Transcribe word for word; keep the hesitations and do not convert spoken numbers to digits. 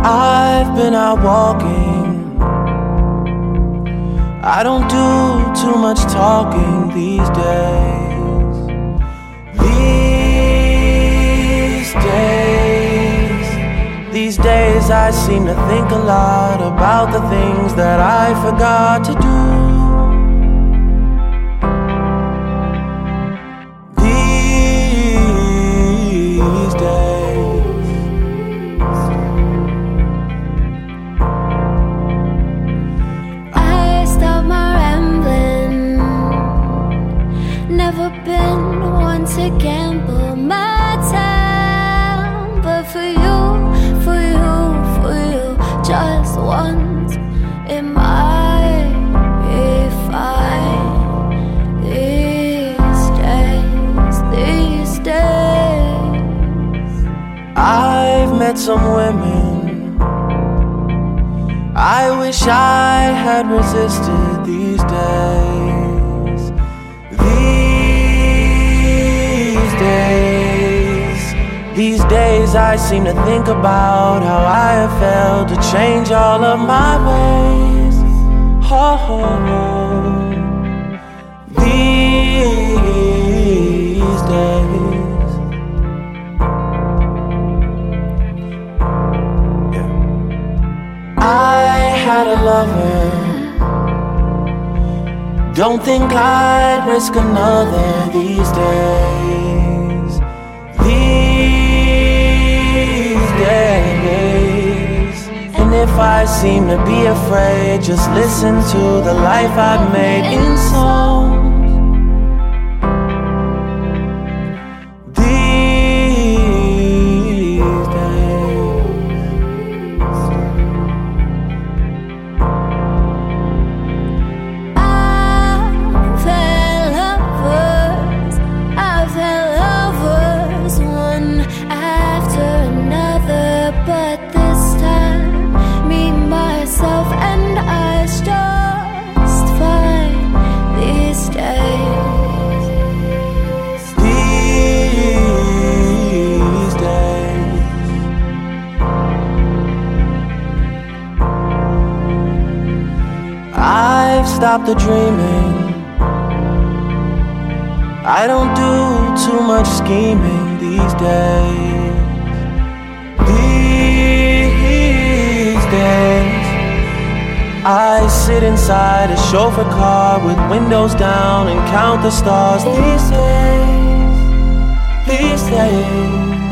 I've been out walking. I don't do too much talking these days. These days, these days I seem to think a lot about the things that I forgot to do. These days, I stopped my rambling. Never been one to gamble my time, but for you, for you, for you, just once it might be fine. These days, these days, I've met some women I wish I had resisted these days. These days, these days I seem to think about how I have failed to change all of my ways. Oh, oh, oh. These days, yeah. I had a lover. Don't think I'd risk another these days. These days. And if I seem to be afraid, just listen to the life I've made in songs. These days, I've had lovers, I've had lovers, one after another, but this time, me, myself, and I's just fine these days. these days. I've stopped the dreaming. I don't do too much scheming these days. These days, I sit inside a chauffeur car with windows down and count the stars. These days, these days.